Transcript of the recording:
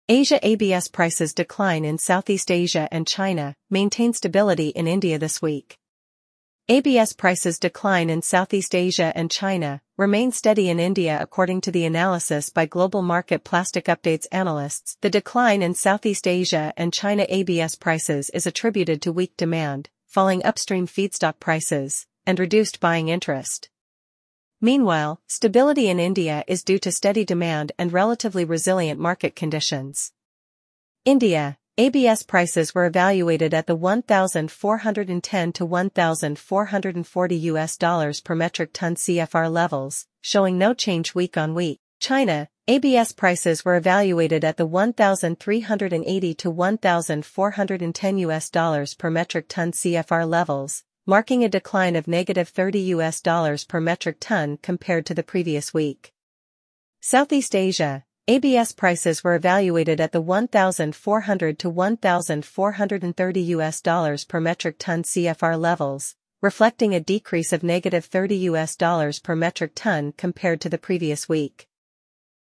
Asia ABS prices decline in Southeast Asia and China, maintain stability in India this week. ABS prices decline in Southeast Asia and China, remain steady in India according to the analysis by Global Market Plastic Updates analysts. The decline in Southeast Asia and China ABS prices is attributed to weak demand, falling upstream feedstock prices, and reduced buying interest. Meanwhile, stability in India is due to steady demand and relatively resilient market conditions. India, ABS prices were evaluated at the $1,410 to $1,440 per metric ton CFR levels, showing no change week on week. China, ABS prices were evaluated at the $1,380 to $1,410 per metric ton CFR levels, marking a decline of -$30 per metric ton compared to the previous week. Southeast Asia, ABS prices were evaluated at the $1,400 to $1,430 per metric ton CFR levels, reflecting a decrease of -$30 per metric ton compared to the previous week.